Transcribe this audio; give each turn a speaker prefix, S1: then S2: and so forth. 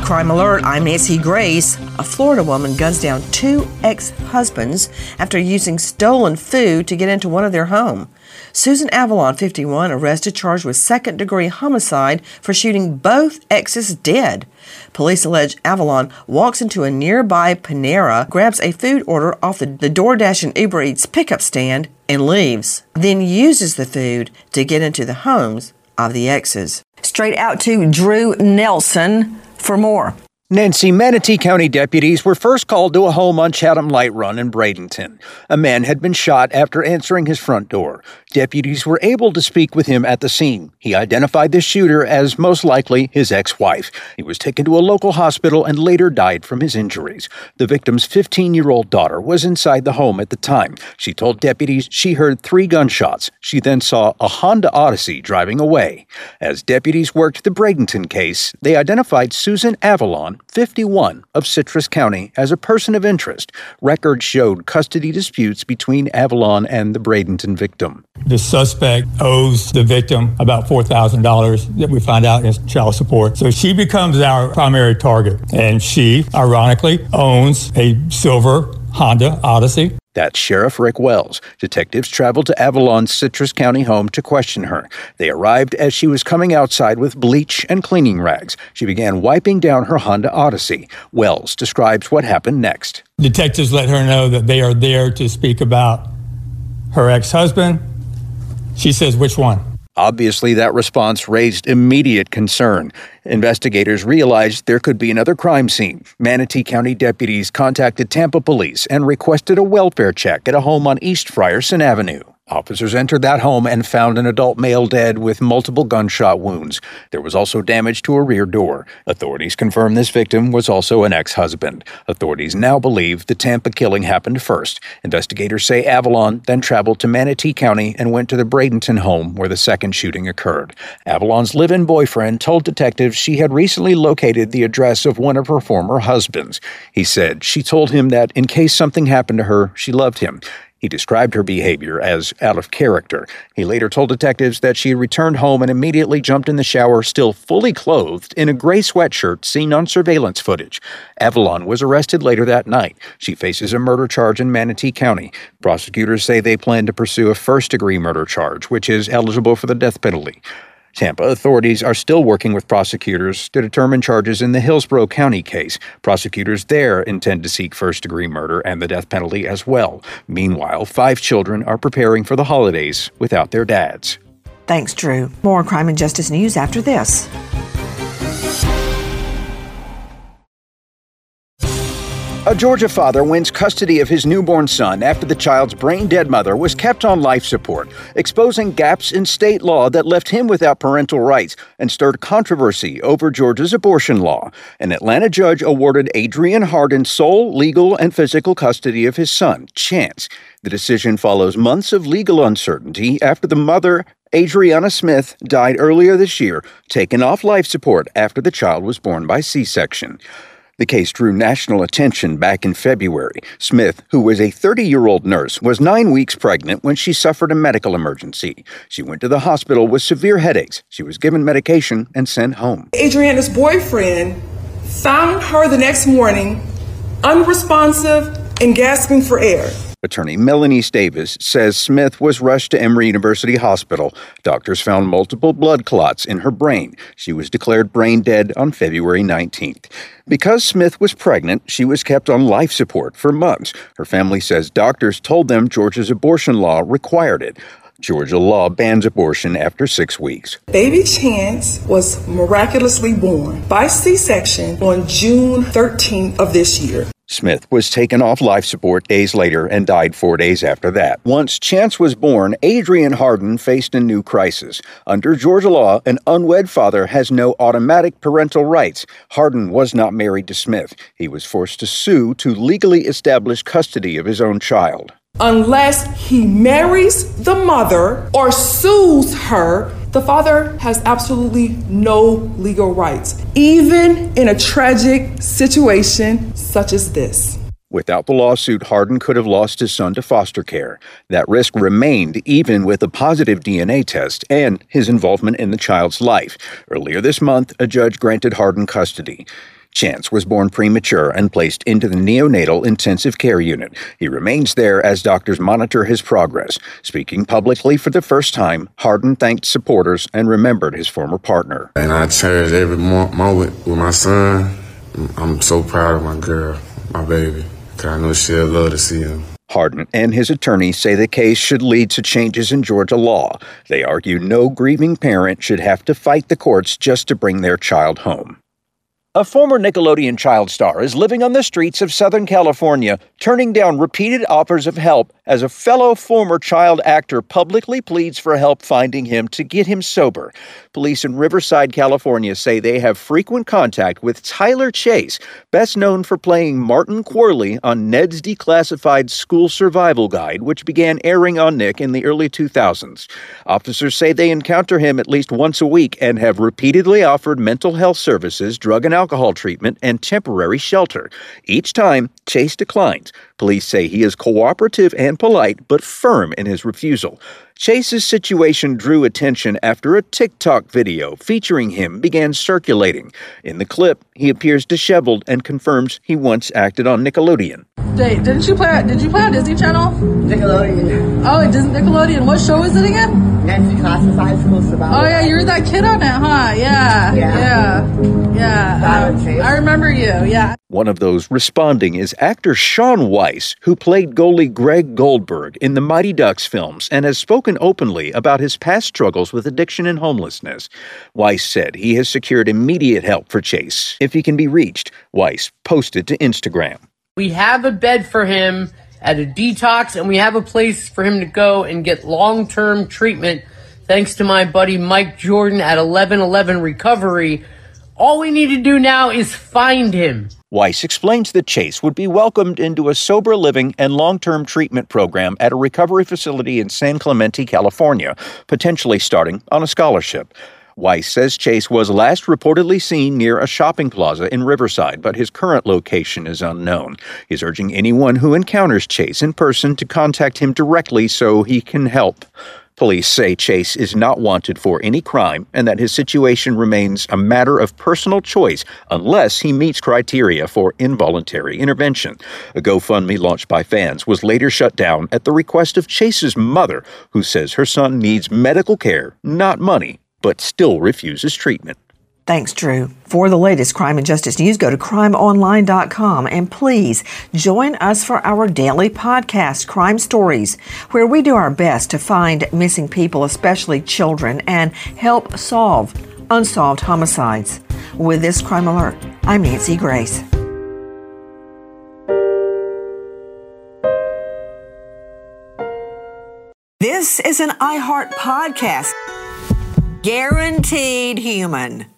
S1: Crime Alert, I'm Nancy Grace. A Florida woman guns down 2 ex-husbands after using stolen food to get into one of their home. Susan Avalon, 51, arrested, charged with second-degree homicide for shooting both exes dead. Police allege Avalon walks into a nearby Panera, grabs a food order off the DoorDash and Uber Eats pickup stand, and leaves. Then uses the food to get into the homes of the exes. Straight out to Drew Nelson for more.
S2: Nancy, Manatee County deputies were first called to a home on Chatham Light Run in Bradenton. A man had been shot after answering his front door. Deputies were able to speak with him at the scene. He identified the shooter as most likely his ex-wife. He was taken to a local hospital and later died from his injuries. The victim's 15-year-old daughter was inside the home at the time. She told deputies she heard 3 gunshots. She then saw a Honda Odyssey driving away. As deputies worked the Bradenton case, they identified Susan Avalon, 51, of Citrus County, as a person of interest. Records showed custody disputes between Avalon and the Bradenton victim.
S3: The suspect owes the victim about $4,000 that we find out is child support. So she becomes our primary target. And she, ironically, owns a silver Honda Odyssey.
S2: That's Sheriff Rick Wells. Detectives traveled to Avalon's Citrus County home to question her. They arrived as she was coming outside with bleach and cleaning rags. She began wiping down her Honda Odyssey. Wells describes what happened next.
S3: Detectives let her know that they are there to speak about her ex-husband. She says, which one?
S2: Obviously, that response raised immediate concern. Investigators realized there could be another crime scene. Manatee County deputies contacted Tampa police and requested a welfare check at a home on East Frierson Avenue. Officers entered that home and found an adult male dead with multiple gunshot wounds. There was also damage to a rear door. Authorities confirmed this victim was also an ex-husband. Authorities now believe the Tampa killing happened first. Investigators say Avalon then traveled to Manatee County and went to the Bradenton home where the second shooting occurred. Avalon's live-in boyfriend told detectives she had recently located the address of one of her former husbands. He said she told him that in case something happened to her, she loved him. He described her behavior as out of character. He later told detectives that she had returned home and immediately jumped in the shower, still fully clothed, in a gray sweatshirt seen on surveillance footage. Avalon was arrested later that night. She faces a murder charge in Manatee County. Prosecutors say they plan to pursue a first-degree murder charge, which is eligible for the death penalty. Tampa authorities are still working with prosecutors to determine charges in the Hillsborough County case. Prosecutors there intend to seek first-degree murder and the death penalty as well. Meanwhile, 5 children are preparing for the holidays without their dads.
S1: Thanks, Drew. More crime and justice news after this.
S2: A Georgia father wins custody of his newborn son after the child's brain-dead mother was kept on life support, exposing gaps in state law that left him without parental rights and stirred controversy over Georgia's abortion law. An Atlanta judge awarded Adrian Hardin sole legal and physical custody of his son, Chance. The decision follows months of legal uncertainty after the mother, Adriana Smith, died earlier this year, taken off life support after the child was born by C-section. The case drew national attention back in February. Smith, who was a 30-year-old nurse, was 9 weeks pregnant when she suffered a medical emergency. She went to the hospital with severe headaches. She was given medication and sent home.
S4: Adriana's boyfriend found her the next morning unresponsive and gasping for air.
S2: Attorney Melanie Stavis says Smith was rushed to Emory University Hospital. Doctors found multiple blood clots in her brain. She was declared brain dead on February 19th. Because Smith was pregnant, she was kept on life support for months. Her family says doctors told them Georgia's abortion law required it. Georgia law bans abortion after 6 weeks.
S4: Baby Chance was miraculously born by C-section on June 13th of this year.
S2: Smith was taken off life support days later and died 4 days after that. Once Chance was born, Adrian Hardin faced a new crisis. Under Georgia law, an unwed father has no automatic parental rights. Hardin was not married to Smith. He was forced to sue to legally establish custody of his own child.
S4: Unless he marries the mother or sues her, the father has absolutely no legal rights, even in a tragic situation such as this.
S2: Without the lawsuit, Hardin could have lost his son to foster care. That risk remained even with a positive DNA test and his involvement in the child's life. Earlier this month, a judge granted Hardin custody. Chance was born premature and placed into the neonatal intensive care unit. He remains there as doctors monitor his progress. Speaking publicly for the first time, Hardin thanked supporters and remembered his former partner.
S5: And I cherish every moment with my son. I'm so proud of my girl, my baby, because I know she'll love to see him.
S2: Hardin and his attorneys say the case should lead to changes in Georgia law. They argue no grieving parent should have to fight the courts just to bring their child home. A former Nickelodeon child star is living on the streets of Southern California, turning down repeated offers of help as a fellow former child actor publicly pleads for help finding him to get him sober. Police in Riverside, California say they have frequent contact with Tyler Chase, best known for playing Martin Corley on Ned's Declassified School Survival Guide, which began airing on Nick in the early 2000s. Officers say they encounter him at least once a week and have repeatedly offered mental health services, drug and alcohol treatment, and temporary shelter. Each time, Chase declines. Police say he is cooperative and polite, but firm in his refusal. Chase's situation drew attention after a TikTok video featuring him began circulating. In the clip, he appears disheveled and confirms he once acted on Nickelodeon.
S6: Did you play on Disney Channel?
S7: Nickelodeon.
S6: Oh, Nickelodeon. What show is it again?
S7: Ned's Declassified School Survival.
S6: Oh, yeah, you were that kid on it, huh? Yeah. I remember you, yeah.
S2: One of those responding is actor Shaun Weiss, who played goalie Greg Goldberg in the Mighty Ducks films and has spoken openly about his past struggles with addiction and homelessness. Weiss said he has secured immediate help for Chase. If he can be reached, Weiss posted to Instagram.
S8: We have a bed for him at a detox, and we have a place for him to go and get long-term treatment thanks to my buddy Mike Jordan at 1111 Recovery. All we need to do now is find him.
S2: Weiss explains that Chase would be welcomed into a sober living and long-term treatment program at a recovery facility in San Clemente, California, potentially starting on a scholarship. Weiss says Chase was last reportedly seen near a shopping plaza in Riverside, but his current location is unknown. He's urging anyone who encounters Chase in person to contact him directly so he can help. Police say Chase is not wanted for any crime and that his situation remains a matter of personal choice unless he meets criteria for involuntary intervention. A GoFundMe launched by fans was later shut down at the request of Chase's mother, who says her son needs medical care, not money, but still refuses treatment.
S1: Thanks, Drew. For the latest crime and justice news, go to crimeonline.com and please join us for our daily podcast, Crime Stories, where we do our best to find missing people, especially children, and help solve unsolved homicides. With this Crime Alert, I'm Nancy Grace. This is an iHeart podcast. Guaranteed human.